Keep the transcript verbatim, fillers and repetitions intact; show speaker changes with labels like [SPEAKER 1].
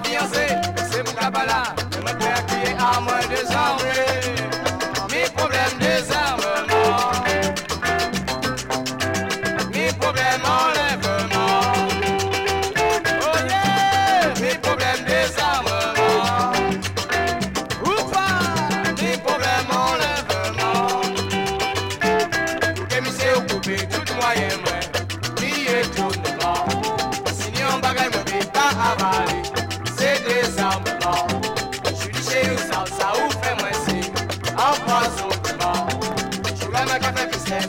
[SPEAKER 1] fiancé, c'est mon cabala, je me fais qui est à moins désarmé. Mes problèmes désarmement, mes problèmes enlèvement. Oh yeah, mes problèmes désarmement. Oupa, mes problèmes enlèvement. Que mi s'est occupé tout moyen, moi, mi est tout devant. Sinon, bagaille me vite à avaler.